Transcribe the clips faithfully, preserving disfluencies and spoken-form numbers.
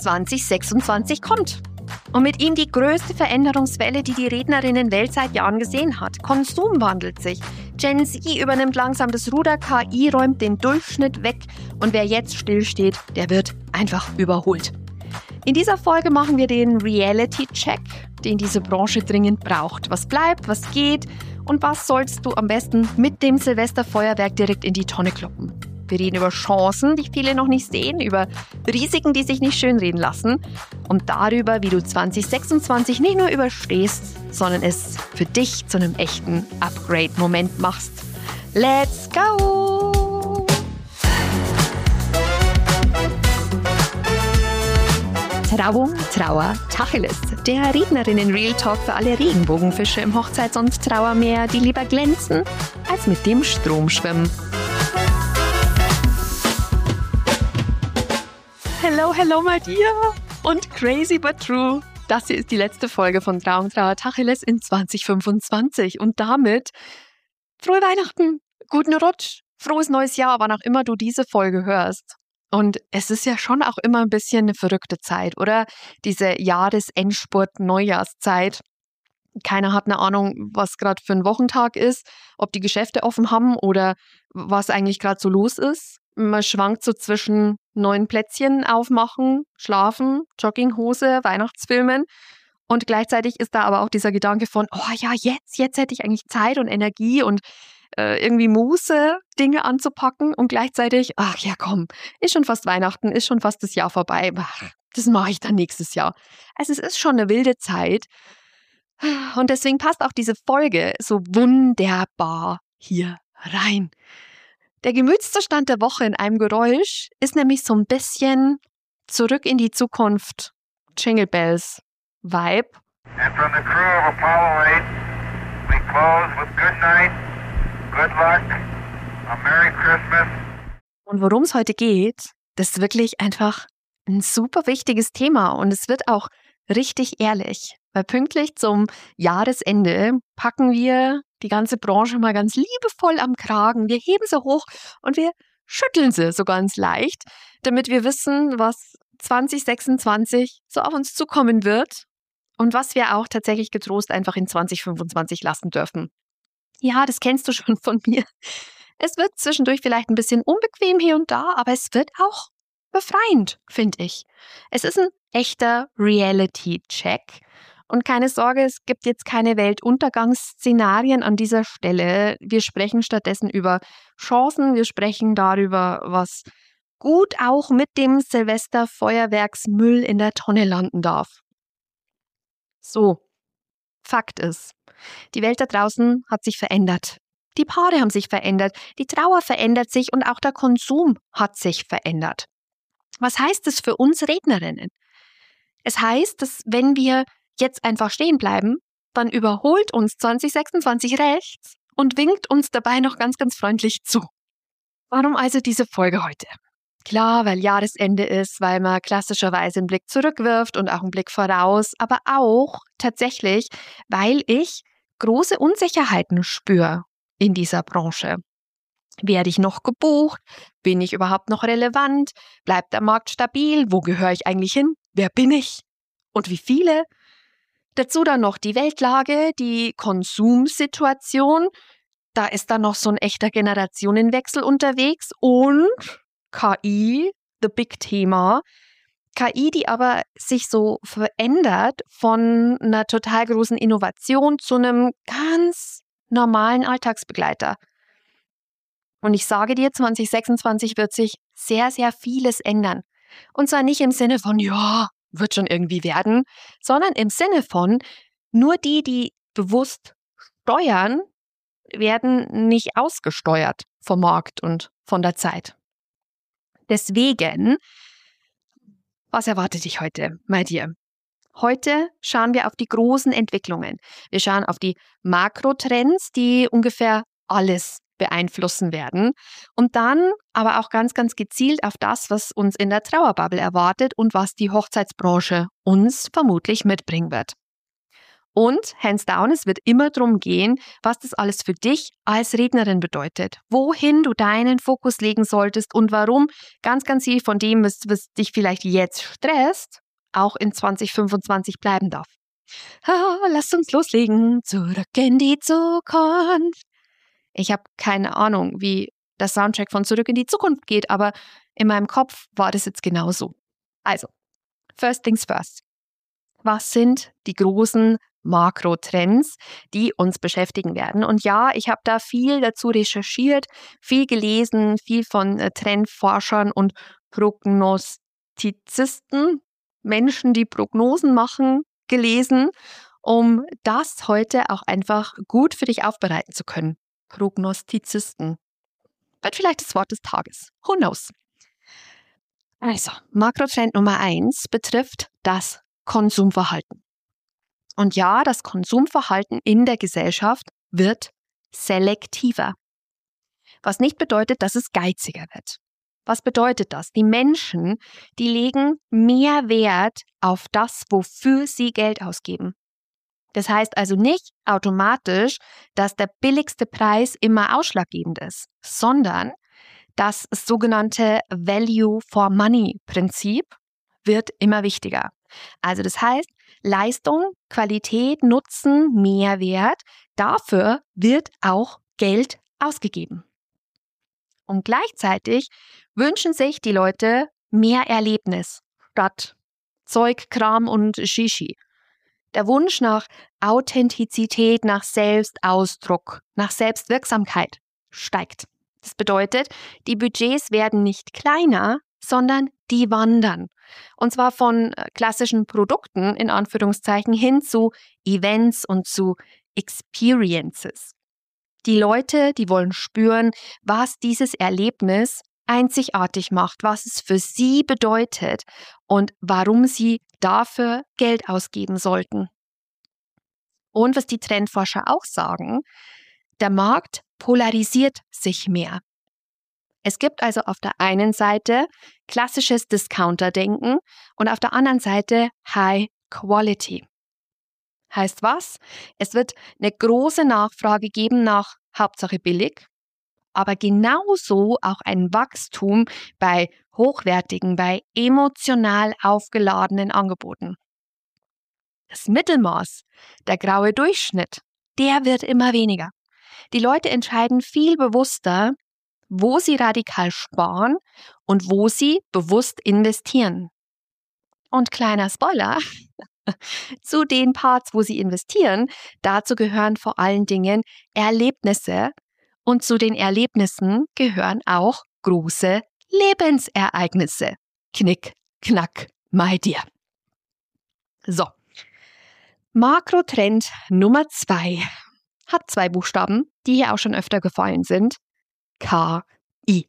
zwanzig sechsundzwanzig kommt. Und mit ihm die größte Veränderungswelle, die die Rednerinnenwelt seit Jahren gesehen hat. Konsum wandelt sich. Gen Z übernimmt langsam das Ruder, K I räumt den Durchschnitt weg und wer jetzt stillsteht, der wird einfach überholt. In dieser Folge machen wir den Reality-Check, den diese Branche dringend braucht. Was bleibt, was geht und was sollst du am besten mit dem Silvesterfeuerwerk direkt in die Tonne kloppen. Wir reden über Chancen, die viele noch nicht sehen, über Risiken, die sich nicht schönreden lassen und darüber, wie du zwanzig sechsundzwanzig nicht nur überstehst, sondern es für dich zu einem echten Upgrade-Moment machst. Let's go! Trauung, Trauer, Tacheles. Der Rednerinnen-Real Talk für alle Regenbogenfische im Hochzeits- und Trauermeer, die lieber glänzen, als mit dem Strom schwimmen. Hello, hello, my dear! Und crazy but true. Das hier ist die letzte Folge von Trauung, Trauer, Tacheles in zwanzig fünfundzwanzig. Und damit frohe Weihnachten, guten Rutsch, frohes neues Jahr, wann auch immer du diese Folge hörst. Und es ist ja schon auch immer ein bisschen eine verrückte Zeit, oder? Diese Jahresendspurt-Neujahrszeit. Keiner hat eine Ahnung, was gerade für ein Wochentag ist, ob die Geschäfte offen haben oder was eigentlich gerade so los ist. Man schwankt so zwischen neuen Plätzchen aufmachen, schlafen, Jogginghose, Weihnachtsfilmen. Und gleichzeitig ist da aber auch dieser Gedanke von, oh ja, jetzt, jetzt hätte ich eigentlich Zeit und Energie und äh, irgendwie Muße, Dinge anzupacken. Und gleichzeitig, ach ja komm, ist schon fast Weihnachten, ist schon fast das Jahr vorbei. Ach, das mache ich dann nächstes Jahr. Also es ist schon eine wilde Zeit. Und deswegen passt auch diese Folge so wunderbar hier rein. Der Gemütszustand der Woche in einem Geräusch ist nämlich so ein bisschen zurück in die Zukunft. Jingle Bells Vibe. And from the crew of Apollo eight, we close with good night, good luck, a Merry Christmas. Und worum es heute geht, das ist wirklich einfach ein super wichtiges Thema und es wird auch richtig ehrlich. Weil pünktlich zum Jahresende packen wir die ganze Branche mal ganz liebevoll am Kragen. Wir heben sie hoch und wir schütteln sie so ganz leicht, damit wir wissen, was zwanzig sechsundzwanzig so auf uns zukommen wird und was wir auch tatsächlich getrost einfach in zwanzig fünfundzwanzig lassen dürfen. Ja, das kennst du schon von mir. Es wird zwischendurch vielleicht ein bisschen unbequem hier und da, aber es wird auch befreiend, finde ich. Es ist ein echter Reality-Check. Und keine Sorge, es gibt jetzt keine Weltuntergangsszenarien an dieser Stelle. Wir sprechen stattdessen über Chancen, wir sprechen darüber, was gut auch mit dem Silvesterfeuerwerksmüll in der Tonne landen darf. So, Fakt ist, die Welt da draußen hat sich verändert. Die Paare haben sich verändert, die Trauer verändert sich und auch der Konsum hat sich verändert. Was heißt das für uns Rednerinnen? Es heißt, dass wenn wir jetzt einfach stehen bleiben, dann überholt uns zwanzig sechsundzwanzig rechts und winkt uns dabei noch ganz, ganz freundlich zu. Warum also diese Folge heute? Klar, weil Jahresende ist, weil man klassischerweise einen Blick zurückwirft und auch einen Blick voraus, aber auch tatsächlich, weil ich große Unsicherheiten spüre in dieser Branche. Werde ich noch gebucht? Bin ich überhaupt noch relevant? Bleibt der Markt stabil? Wo gehöre ich eigentlich hin? Wer bin ich? Und wie viele? Dazu dann noch die Weltlage, die Konsumsituation. Da ist dann noch so ein echter Generationenwechsel unterwegs und K I, the big Thema. K I, die aber sich so verändert von einer total großen Innovation zu einem ganz normalen Alltagsbegleiter. Und ich sage dir, zwanzig sechsundzwanzig wird sich sehr, sehr vieles ändern. Und zwar nicht im Sinne von, ja, wird schon irgendwie werden, sondern im Sinne von, nur die, die bewusst steuern, werden nicht ausgesteuert vom Markt und von der Zeit. Deswegen, was erwartet dich heute, my dear? Heute schauen wir auf die großen Entwicklungen. Wir schauen auf die Makrotrends, die ungefähr alles beeinflussen werden. Und dann aber auch ganz, ganz gezielt auf das, was uns in der Trauerbubble erwartet und was die Hochzeitsbranche uns vermutlich mitbringen wird. Und hands down, es wird immer darum gehen, was das alles für dich als Rednerin bedeutet, wohin du deinen Fokus legen solltest und warum ganz, ganz viel von dem, was, was dich vielleicht jetzt stresst, auch in zwanzig fünfundzwanzig bleiben darf. Ah, lasst uns loslegen, zurück in die Zukunft. Ich habe keine Ahnung, wie der Soundtrack von Zurück in die Zukunft geht, aber in meinem Kopf war das jetzt genauso. Also, first things first. Was sind die großen Makrotrends, die uns beschäftigen werden? Und ja, ich habe da viel dazu recherchiert, viel gelesen, viel von äh, Trendforschern und Prognostizisten, Menschen, die Prognosen machen, gelesen, um das heute auch einfach gut für dich aufbereiten zu können. Prognostizisten. Wird vielleicht das Wort des Tages. Who knows? Also, Makrotrend Nummer eins betrifft das Konsumverhalten. Und ja, das Konsumverhalten in der Gesellschaft wird selektiver. Was nicht bedeutet, dass es geiziger wird. Was bedeutet das? Die Menschen, die legen mehr Wert auf das, wofür sie Geld ausgeben. Das heißt also nicht automatisch, dass der billigste Preis immer ausschlaggebend ist, sondern das sogenannte Value-for-Money-Prinzip wird immer wichtiger. Also das heißt, Leistung, Qualität, Nutzen, Mehrwert, dafür wird auch Geld ausgegeben. Und gleichzeitig wünschen sich die Leute mehr Erlebnis statt Zeug, Kram und Shishi. Der Wunsch nach Authentizität, nach Selbstausdruck, nach Selbstwirksamkeit steigt. Das bedeutet, die Budgets werden nicht kleiner, sondern die wandern. Und zwar von klassischen Produkten in Anführungszeichen hin zu Events und zu Experiences. Die Leute, die wollen spüren, was dieses Erlebnis einzigartig macht, was es für sie bedeutet und warum sie dafür Geld ausgeben sollten. Und was die Trendforscher auch sagen, der Markt polarisiert sich mehr. Es gibt also auf der einen Seite klassisches Discounter-Denken und auf der anderen Seite High Quality. Heißt was? Es wird eine große Nachfrage geben nach Hauptsache billig, aber genauso auch ein Wachstum bei hochwertigen, bei emotional aufgeladenen Angeboten. Das Mittelmaß, der graue Durchschnitt, der wird immer weniger. Die Leute entscheiden viel bewusster, wo sie radikal sparen und wo sie bewusst investieren. Und kleiner Spoiler, zu den Parts, wo sie investieren, dazu gehören vor allen Dingen Erlebnisse und zu den Erlebnissen gehören auch große Lebensereignisse. Knick, knack, my dear. So, Makrotrend Nummer zwei hat zwei Buchstaben, die hier auch schon öfter gefallen sind. K I.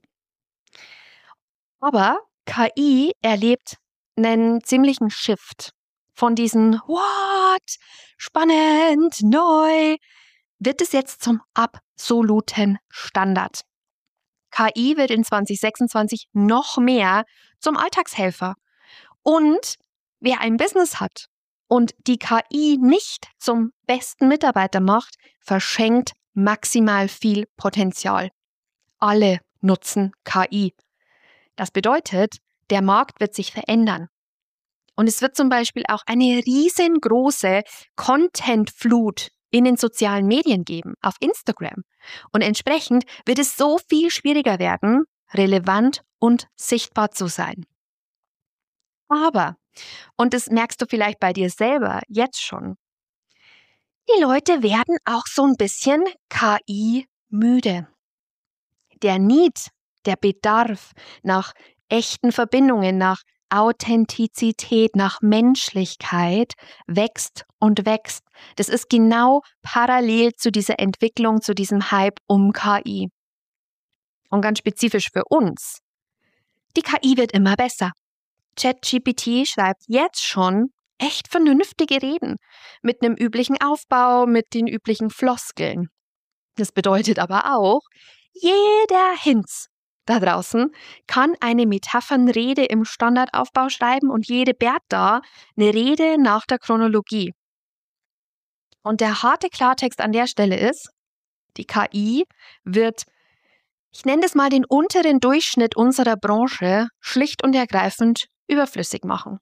Aber K I erlebt einen ziemlichen Shift von diesen What? Spannend, neu, wird es jetzt zum absoluten Standard. K I wird in zwanzig sechsundzwanzig noch mehr zum Alltagshelfer. Und wer ein Business hat und die K I nicht zum besten Mitarbeiter macht, verschenkt maximal viel Potenzial. Alle nutzen K I. Das bedeutet, der Markt wird sich verändern. Und es wird zum Beispiel auch eine riesengroße Content-Flut in den sozialen Medien geben, auf Instagram. Und entsprechend wird es so viel schwieriger werden, relevant und sichtbar zu sein. Aber, und das merkst du vielleicht bei dir selber jetzt schon, die Leute werden auch so ein bisschen K I-müde. Der Need, der Bedarf nach echten Verbindungen, nach Authentizität, nach Menschlichkeit wächst und wächst. Das ist genau parallel zu dieser Entwicklung, zu diesem Hype um K I. Und ganz spezifisch für uns. Die K I wird immer besser. ChatGPT schreibt jetzt schon echt vernünftige Reden mit einem üblichen Aufbau, mit den üblichen Floskeln. Das bedeutet aber auch, jeder Hinz da draußen kann eine Metaphernrede im Standardaufbau schreiben und jede Bertha eine Rede nach der Chronologie. Und der harte Klartext an der Stelle ist, die K I wird, ich nenne das mal den unteren Durchschnitt unserer Branche, schlicht und ergreifend überflüssig machen.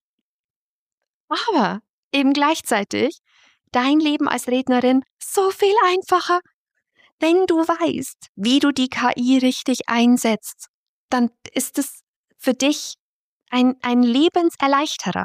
Aber eben gleichzeitig dein Leben als Rednerin so viel einfacher. Wenn du weißt, wie du die K I richtig einsetzt, dann ist es für dich ein, ein Lebenserleichterer.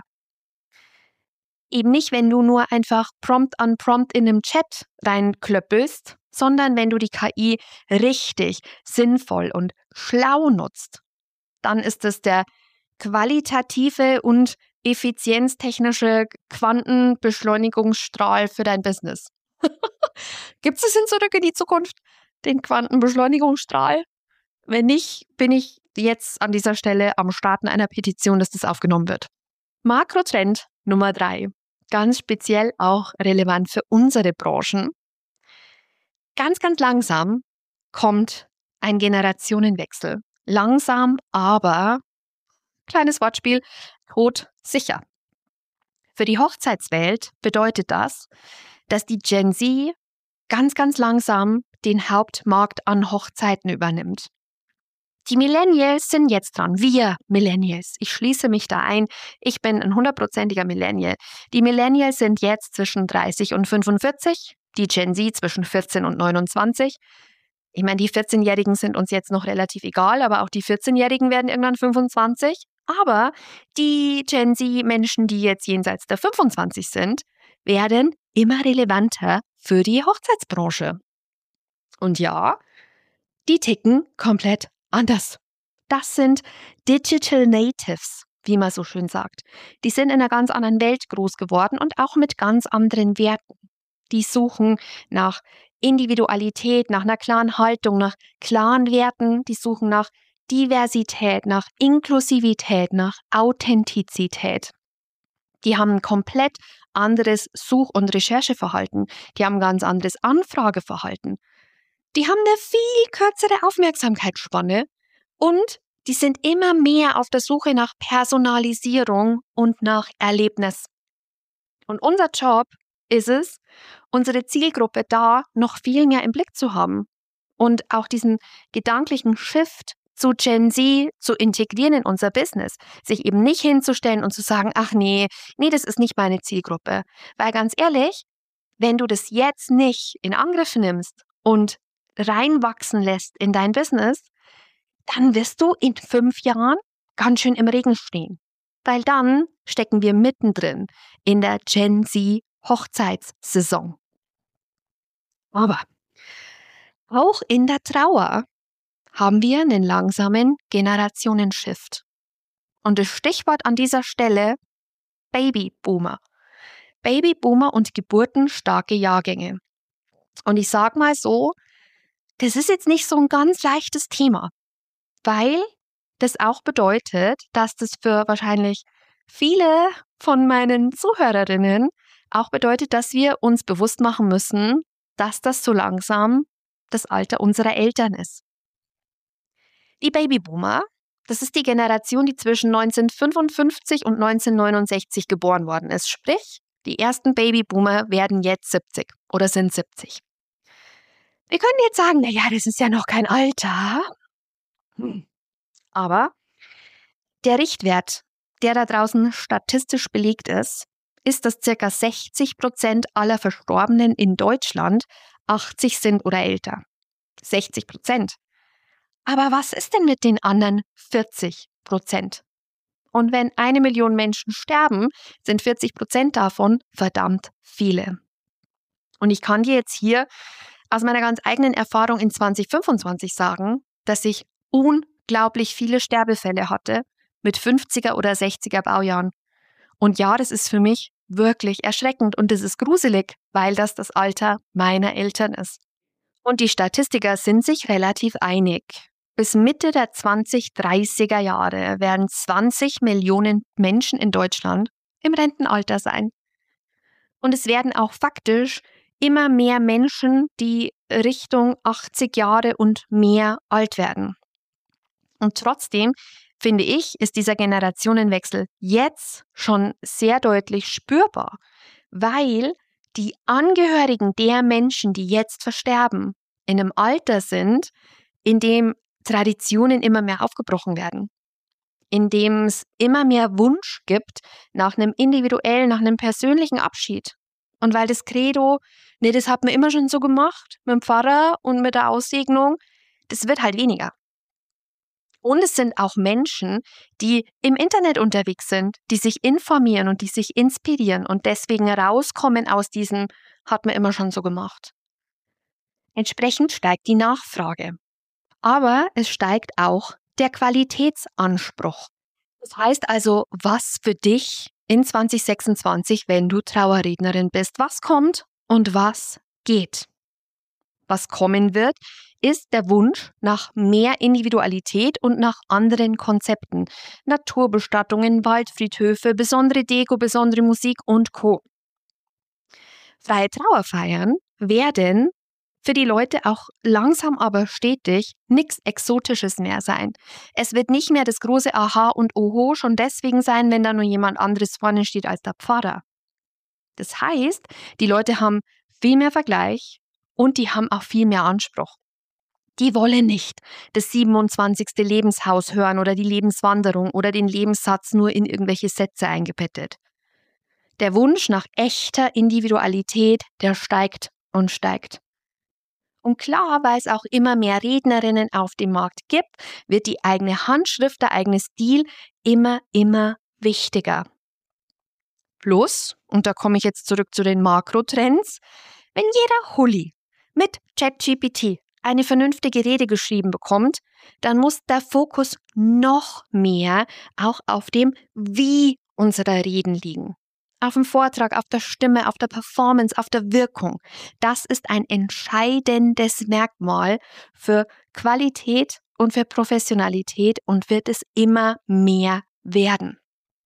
Eben nicht, wenn du nur einfach Prompt an Prompt in einem Chat reinklöppelst, sondern wenn du die K I richtig, sinnvoll und schlau nutzt. Dann ist es der qualitative und effizienztechnische Quantenbeschleunigungsstrahl für dein Business. Gibt es es in Zurück in die Zukunft, den Quantenbeschleunigungsstrahl? Wenn nicht, bin ich jetzt an dieser Stelle am Starten einer Petition, dass das aufgenommen wird. Makrotrend Nummer drei, ganz speziell auch relevant für unsere Branchen. Ganz, ganz langsam kommt ein Generationenwechsel. Langsam, aber, kleines Wortspiel, todsicher. Für die Hochzeitswelt bedeutet das, dass die Gen Z ganz, ganz langsam den Hauptmarkt an Hochzeiten übernimmt. Die Millennials sind jetzt dran. Wir Millennials. Ich schließe mich da ein. Ich bin ein hundertprozentiger Millennial. Die Millennials sind jetzt zwischen dreißig und fünfundvierzig. Die Gen Z zwischen vierzehn und neunundzwanzig. Ich meine, die vierzehnjährigen sind uns jetzt noch relativ egal, aber auch die vierzehnjährigen werden irgendwann fünfundzwanzig. Aber die Gen Z-Menschen, die jetzt jenseits der fünfundzwanzig sind, werden immer relevanter für die Hochzeitsbranche. Und ja, die ticken komplett anders. Das sind Digital Natives, wie man so schön sagt. Die sind in einer ganz anderen Welt groß geworden und auch mit ganz anderen Werten. Die suchen nach Individualität, nach einer klaren Haltung, nach klaren Werten. Die suchen nach Diversität, nach Inklusivität, nach Authentizität. Die haben ein komplett anderes Such- und Rechercheverhalten. Die haben ein ganz anderes Anfrageverhalten. Die haben eine viel kürzere Aufmerksamkeitsspanne und die sind immer mehr auf der Suche nach Personalisierung und nach Erlebnis. Und unser Job ist es, unsere Zielgruppe da noch viel mehr im Blick zu haben und auch diesen gedanklichen Shift zu Gen Z zu integrieren in unser Business. Sich eben nicht hinzustellen und zu sagen, ach nee, nee, das ist nicht meine Zielgruppe. Weil ganz ehrlich, wenn du das jetzt nicht in Angriff nimmst und reinwachsen lässt in dein Business, dann wirst du in fünf Jahren ganz schön im Regen stehen. Weil dann stecken wir mittendrin in der Gen Z Hochzeitssaison. Aber auch in der Trauer haben wir einen langsamen Generationenshift. Und das Stichwort an dieser Stelle: Babyboomer. Babyboomer und geburtenstarke Jahrgänge. Und ich sage mal so, das ist jetzt nicht so ein ganz leichtes Thema, weil das auch bedeutet, dass das für wahrscheinlich viele von meinen Zuhörerinnen auch bedeutet, dass wir uns bewusst machen müssen, dass das so langsam das Alter unserer Eltern ist. Die Babyboomer, das ist die Generation, die zwischen neunzehnhundertfünfundfünfzig und neunzehnhundertneunundsechzig geboren worden ist. Sprich, die ersten Babyboomer werden jetzt siebzig oder sind siebzig. Wir können jetzt sagen, naja, das ist ja noch kein Alter. Hm. Aber der Richtwert, der da draußen statistisch belegt ist, ist, dass ca. sechzig Prozent aller Verstorbenen in Deutschland achtzig sind oder älter. sechzig Prozent. Aber was ist denn mit den anderen vierzig Prozent? Und wenn eine Million Menschen sterben, sind vierzig Prozent davon verdammt viele. Und ich kann dir jetzt hier aus meiner ganz eigenen Erfahrung in zwanzig fünfundzwanzig sagen, dass ich unglaublich viele Sterbefälle hatte mit fünfziger oder sechziger Baujahren. Und ja, das ist für mich wirklich erschreckend und das ist gruselig, weil das das Alter meiner Eltern ist. Und die Statistiker sind sich relativ einig. Bis Mitte der zwanzig dreißiger Jahre werden zwanzig Millionen Menschen in Deutschland im Rentenalter sein. Und es werden auch faktisch immer mehr Menschen, die Richtung achtzig Jahre und mehr alt werden. Und trotzdem, finde ich, ist dieser Generationenwechsel jetzt schon sehr deutlich spürbar, weil die Angehörigen der Menschen, die jetzt versterben, in einem Alter sind, in dem Traditionen immer mehr aufgebrochen werden, in dem es immer mehr Wunsch gibt nach einem individuellen, nach einem persönlichen Abschied. Und weil das Credo, nee, das hat man immer schon so gemacht, mit dem Pfarrer und mit der Aussegnung, das wird halt weniger. Und es sind auch Menschen, die im Internet unterwegs sind, die sich informieren und die sich inspirieren und deswegen rauskommen aus diesem, hat man immer schon so gemacht. Entsprechend steigt die Nachfrage. Aber es steigt auch der Qualitätsanspruch. Das heißt also, was für dich in zwanzig sechsundzwanzig, wenn du Trauerrednerin bist, was kommt und was geht. Was kommen wird, ist der Wunsch nach mehr Individualität und nach anderen Konzepten. Naturbestattungen, Waldfriedhöfe, besondere Deko, besondere Musik und Co. Freie Trauerfeiern werden für die Leute auch langsam aber stetig nichts Exotisches mehr sein. Es wird nicht mehr das große Aha und Oho schon deswegen sein, wenn da nur jemand anderes vorne steht als der Pfarrer. Das heißt, die Leute haben viel mehr Vergleich und die haben auch viel mehr Anspruch. Die wollen nicht das siebenundzwanzigste Lebenshaus hören oder die Lebenswanderung oder den Lebenssatz nur in irgendwelche Sätze eingebettet. Der Wunsch nach echter Individualität, der steigt und steigt. Und klar, weil es auch immer mehr Rednerinnen auf dem Markt gibt, wird die eigene Handschrift, der eigene Stil immer, immer wichtiger. Plus, und da komme ich jetzt zurück zu den Makrotrends, wenn jeder Hulli mit ChatGPT eine vernünftige Rede geschrieben bekommt, dann muss der Fokus noch mehr auch auf dem Wie unserer Reden liegen. Auf dem Vortrag, auf der Stimme, auf der Performance, auf der Wirkung. Das ist ein entscheidendes Merkmal für Qualität und für Professionalität und wird es immer mehr werden.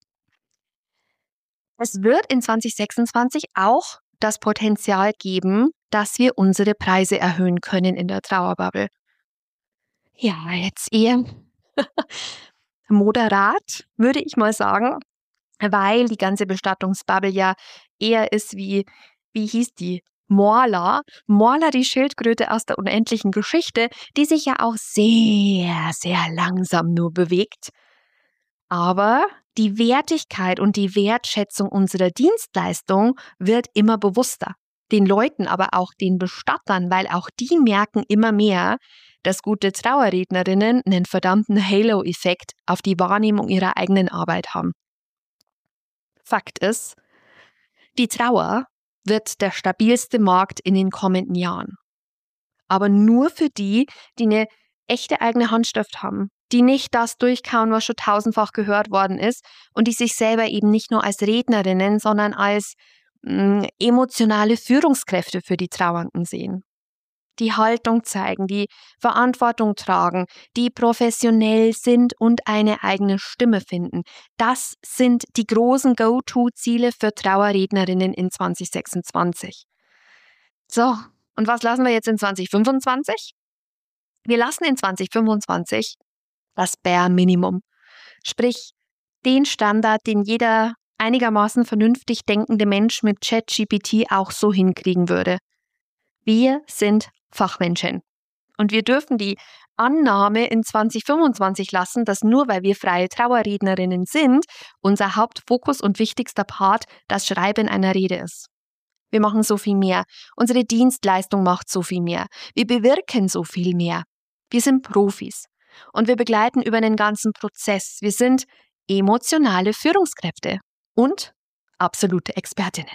Es wird in zwanzig sechsundzwanzig auch das Potenzial geben, dass wir unsere Preise erhöhen können in der Trauerbubble. Ja, jetzt eher moderat, würde ich mal sagen, weil die ganze Bestattungsbubble ja eher ist wie, wie hieß die? Morla. Morla, die Schildkröte aus der unendlichen Geschichte, die sich ja auch sehr, sehr langsam nur bewegt. Aber die Wertigkeit und die Wertschätzung unserer Dienstleistung wird immer bewusster. Den Leuten, aber auch den Bestattern, weil auch die merken immer mehr, dass gute Trauerrednerinnen einen verdammten Halo-Effekt auf die Wahrnehmung ihrer eigenen Arbeit haben. Fakt ist, die Trauer wird der stabilste Markt in den kommenden Jahren. Aber nur für die, die eine echte eigene Handschrift haben, die nicht das durchkauen, was schon tausendfach gehört worden ist und die sich selber eben nicht nur als Rednerinnen, sondern als mh, emotionale Führungskräfte für die Trauernden sehen. Die Haltung zeigen, die Verantwortung tragen, die professionell sind und eine eigene Stimme finden. Das sind die großen Go-To-Ziele für Trauerrednerinnen in zwanzig sechsundzwanzig. So, und was lassen wir jetzt in zwanzig fünfundzwanzig? Wir lassen in zwanzig fünfundzwanzig das Bare Minimum, sprich den Standard, den jeder einigermaßen vernünftig denkende Mensch mit ChatGPT auch so hinkriegen würde. Wir sind Fachmenschen. Und wir dürfen die Annahme in zwanzig fünfundzwanzig lassen, dass nur weil wir freie Trauerrednerinnen sind, unser Hauptfokus und wichtigster Part das Schreiben einer Rede ist. Wir machen so viel mehr. Unsere Dienstleistung macht so viel mehr. Wir bewirken so viel mehr. Wir sind Profis. Und wir begleiten über den ganzen Prozess. Wir sind emotionale Führungskräfte und absolute Expertinnen.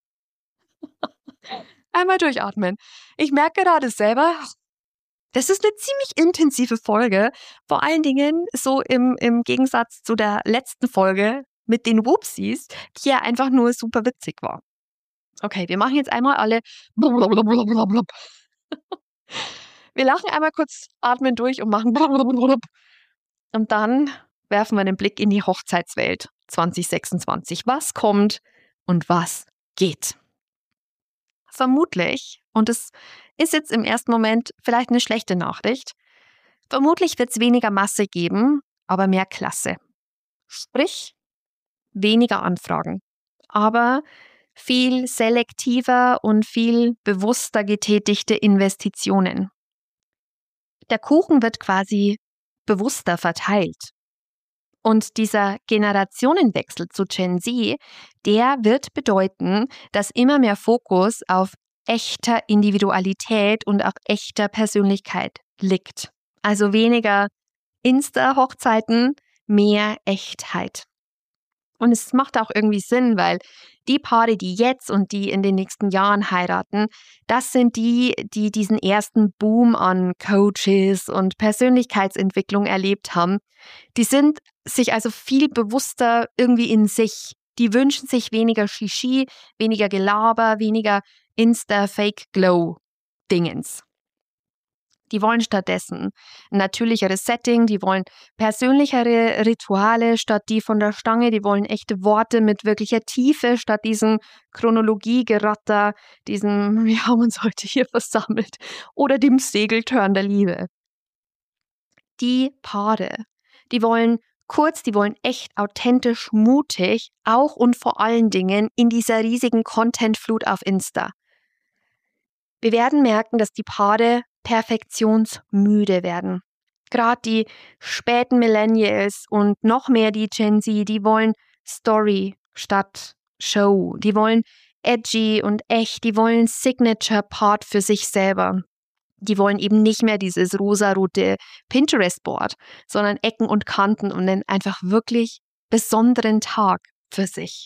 Einmal durchatmen. Ich merke gerade selber, das ist eine ziemlich intensive Folge. Vor allen Dingen so im, im Gegensatz zu der letzten Folge mit den Whoopsies, die ja einfach nur super witzig war. Okay, wir machen jetzt einmal alle blablabla. Wir lachen einmal kurz, atmen durch und machen blablabla. Und dann werfen wir einen Blick in die Hochzeitswelt zwanzig sechsundzwanzig. Was kommt und was geht? Vermutlich, und es ist jetzt im ersten Moment vielleicht eine schlechte Nachricht, vermutlich wird es weniger Masse geben, aber mehr Klasse. Sprich, weniger Anfragen, aber viel selektiver und viel bewusster getätigte Investitionen. Der Kuchen wird quasi bewusster verteilt. Und dieser Generationenwechsel zu Gen Z, der wird bedeuten, dass immer mehr Fokus auf echter Individualität und auf echter Persönlichkeit liegt. Also weniger Insta-Hochzeiten, mehr Echtheit. Und es macht auch irgendwie Sinn, weil die Paare, die jetzt und die in den nächsten Jahren heiraten, das sind die, die diesen ersten Boom an Coaches und Persönlichkeitsentwicklung erlebt haben. Die sind sich also viel bewusster irgendwie in sich. Die wünschen sich weniger Shishi, weniger Gelaber, weniger Insta-Fake-Glow-Dingens. Die wollen stattdessen ein natürlicheres Setting, die wollen persönlichere Rituale statt die von der Stange, die wollen echte Worte mit wirklicher Tiefe statt diesem Chronologiegeratter, diesem wir haben uns heute hier versammelt oder dem Segeltörn der Liebe. Die Paare, die wollen kurz, die wollen echt authentisch, mutig, auch und vor allen Dingen in dieser riesigen Content-Flut auf Insta. Wir werden merken, dass die Paare perfektionsmüde werden. Gerade die späten Millennials und noch mehr die Gen Z, die wollen Story statt Show. Die wollen edgy und echt, die wollen Signature-Part für sich selber. Die wollen eben nicht mehr dieses rosarote Pinterest-Board, sondern Ecken und Kanten und einen einfach wirklich besonderen Tag für sich.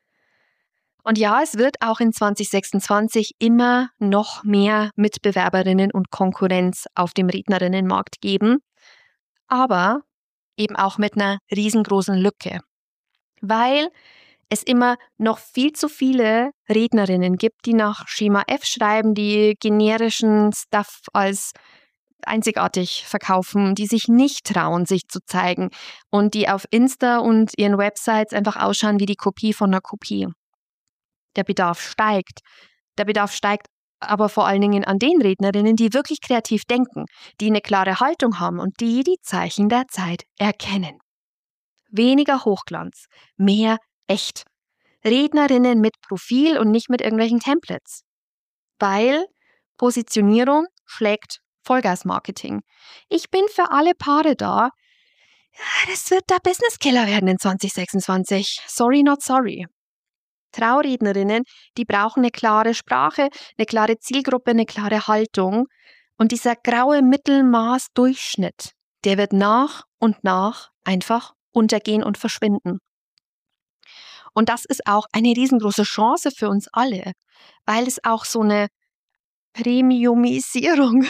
Und ja, es wird auch in zwanzig sechsundzwanzig immer noch mehr Mitbewerberinnen und Konkurrenz auf dem Rednerinnenmarkt geben, aber eben auch mit einer riesengroßen Lücke, weil es immer noch viel zu viele Rednerinnen gibt, die nach Schema F schreiben, die generischen Stuff als einzigartig verkaufen, die sich nicht trauen, sich zu zeigen und die auf Insta und ihren Websites einfach ausschauen wie die Kopie von einer Kopie. Der Bedarf steigt. Der Bedarf steigt aber vor allen Dingen an den Rednerinnen, die wirklich kreativ denken, die eine klare Haltung haben und die die Zeichen der Zeit erkennen. Weniger Hochglanz, mehr echt. Rednerinnen mit Profil und nicht mit irgendwelchen Templates. Weil Positionierung schlägt Vollgas-Marketing. Ich bin für alle Paare da. Das wird der Business-Killer werden in zwanzig sechsundzwanzig. Sorry, not sorry. Traurednerinnen, die brauchen eine klare Sprache, eine klare Zielgruppe, eine klare Haltung. Und dieser graue Mittelmaß-Durchschnitt, der wird nach und nach einfach untergehen und verschwinden. Und das ist auch eine riesengroße Chance für uns alle, weil es auch so eine Premiumisierung,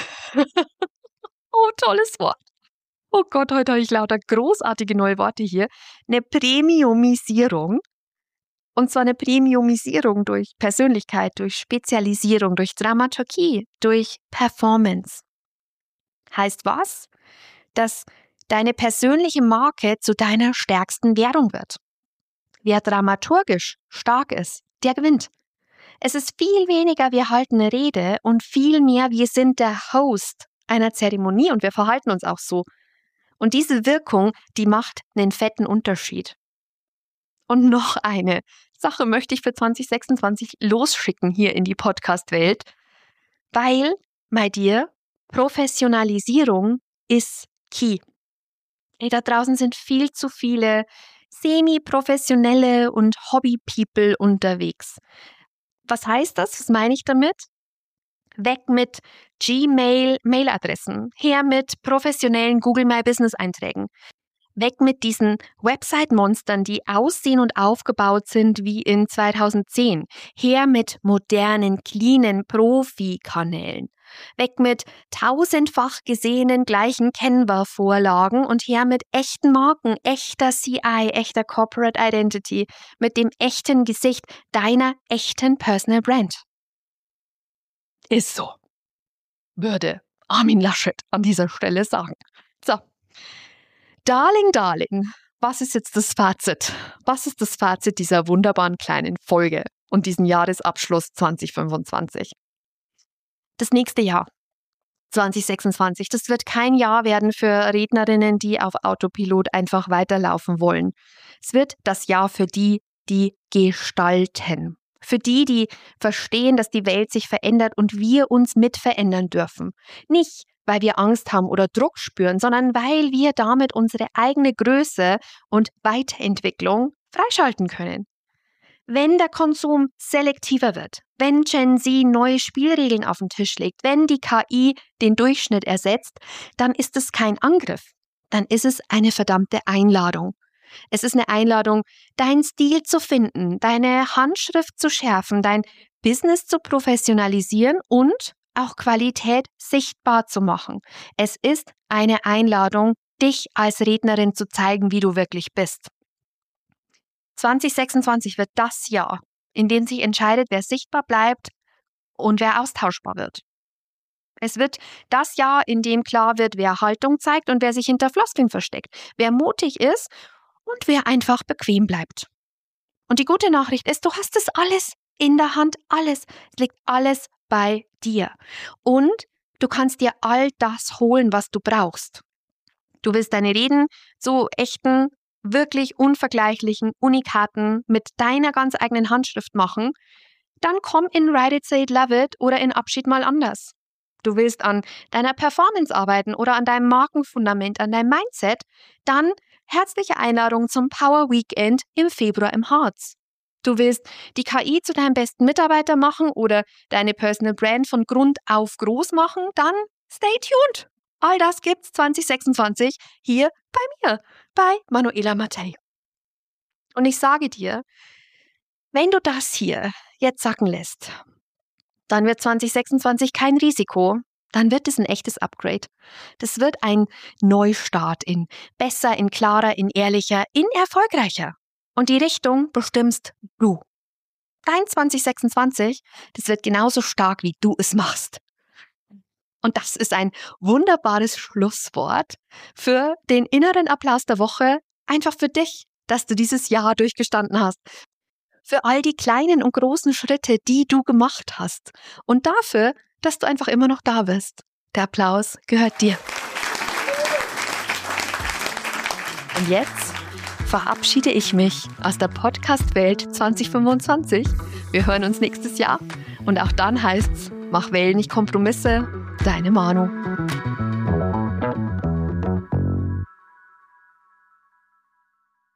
oh, tolles Wort. Oh Gott, heute habe ich lauter großartige neue Worte hier. Eine Premiumisierung. Und zwar eine Premiumisierung durch Persönlichkeit, durch Spezialisierung, durch Dramaturgie, durch Performance. Heißt was? Dass deine persönliche Marke zu deiner stärksten Währung wird. Wer dramaturgisch stark ist, der gewinnt. Es ist viel weniger, wir halten eine Rede und viel mehr, wir sind der Host einer Zeremonie und wir verhalten uns auch so. Und diese Wirkung, die macht einen fetten Unterschied. Und noch eine Sache möchte ich für zwanzig sechsundzwanzig losschicken hier in die Podcast-Welt, weil, my dear, Professionalisierung ist key. Ey, da draußen sind viel zu viele semi-professionelle und Hobby-People unterwegs. Was heißt das? Was meine ich damit? Weg mit Gmail-Mailadressen, her mit professionellen Google My Business-Einträgen. Weg mit diesen Website-Monstern, die aussehen und aufgebaut sind wie in zweitausendzehn. Her mit modernen, cleanen Profi-Kanälen. Weg mit tausendfach gesehenen gleichen Canva-Vorlagen und her mit echten Marken, echter C I, echter Corporate Identity, mit dem echten Gesicht deiner echten Personal Brand. Ist so, würde Armin Laschet an dieser Stelle sagen. So. Darling, Darling, was ist jetzt das Fazit? Was ist das Fazit dieser wunderbaren kleinen Folge und diesen Jahresabschluss zwanzig fünfundzwanzig? Das nächste Jahr, zwanzig sechsundzwanzig, das wird kein Jahr werden für Rednerinnen, die auf Autopilot einfach weiterlaufen wollen. Es wird das Jahr für die, die gestalten. Für die, die verstehen, dass die Welt sich verändert und wir uns mit verändern dürfen. Nicht, weil wir Angst haben oder Druck spüren, sondern weil wir damit unsere eigene Größe und Weiterentwicklung freischalten können. Wenn der Konsum selektiver wird, wenn Gen Z neue Spielregeln auf den Tisch legt, wenn die K I den Durchschnitt ersetzt, dann ist es kein Angriff. Dann ist es eine verdammte Einladung. Es ist eine Einladung, deinen Stil zu finden, deine Handschrift zu schärfen, dein Business zu professionalisieren und auch Qualität sichtbar zu machen. Es ist eine Einladung, dich als Rednerin zu zeigen, wie du wirklich bist. zwanzig sechsundzwanzig wird das Jahr, in dem sich entscheidet, wer sichtbar bleibt und wer austauschbar wird. Es wird das Jahr, in dem klar wird, wer Haltung zeigt und wer sich hinter Floskeln versteckt, wer mutig ist und wer einfach bequem bleibt. Und die gute Nachricht ist, du hast es alles in der Hand, alles. Es liegt alles bei dir. Und du kannst dir all das holen, was du brauchst. Du willst deine Reden zu echten, wirklich unvergleichlichen Unikaten mit deiner ganz eigenen Handschrift machen, dann komm in Write It, Say It, Love It oder in Abschied mal anders. Du willst an deiner Performance arbeiten oder an deinem Markenfundament, an deinem Mindset, dann herzliche Einladung zum Power Weekend im Februar im Harz. Du willst die K I zu deinem besten Mitarbeiter machen oder deine Personal Brand von Grund auf groß machen, dann stay tuned. All das gibt's zwanzig sechsundzwanzig hier bei mir, bei Manuela Mattei. Und ich sage dir, wenn du das hier jetzt sacken lässt, dann wird zwanzig sechsundzwanzig kein Risiko, dann wird es ein echtes Upgrade. Das wird ein Neustart in besser, in klarer, in ehrlicher, in erfolgreicher. Und die Richtung bestimmst du. Dein zwanzig sechsundzwanzig, das wird genauso stark, wie du es machst. Und das ist ein wunderbares Schlusswort für den inneren Applaus der Woche, einfach für dich, dass du dieses Jahr durchgestanden hast. Für all die kleinen und großen Schritte, die du gemacht hast. Und dafür, dass du einfach immer noch da bist. Der Applaus gehört dir. Und jetzt verabschiede ich mich aus der Podcast-Welt zwanzig fünfundzwanzig. Wir hören uns nächstes Jahr. Und auch dann heißt's, mach Wellen, nicht Kompromisse. Deine Manu.